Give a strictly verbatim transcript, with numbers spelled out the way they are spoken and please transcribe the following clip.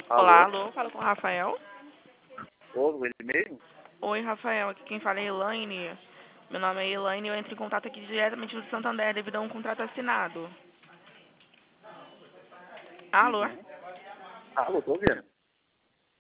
Olá, Alô? alô, falo com o Rafael. Ô, ele mesmo? Oi, Rafael, aqui quem fala é Elaine. Meu nome é Elaine e eu entro em contato aqui diretamente do Santander devido a um contrato assinado. Alô? Uhum. Alô, tô ouvindo.